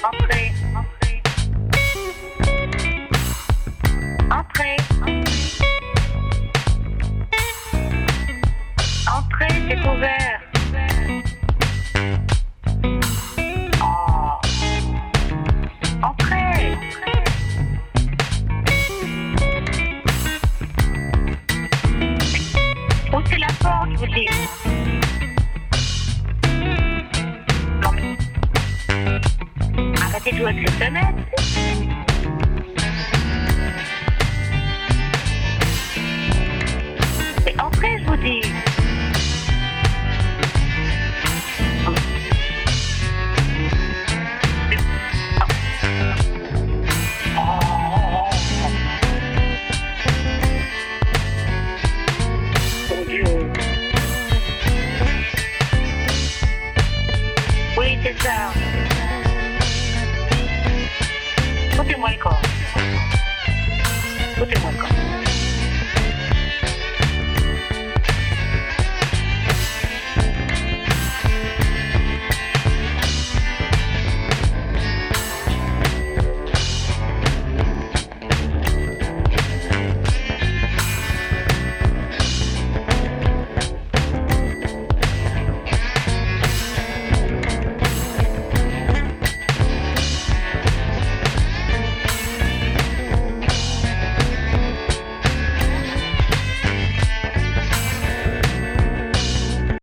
Entrez. Entrez. Entrez, c'est ouvert. Oh. Entrez. Poussez la porte, je vous dis. Non mais... Arrêtez de jouer avec les fenêtres. Mais entrez, je vous dis. Mon Dieu. Oui, c'est ça. Foutez-moi le corps. Foutez-moi le corps.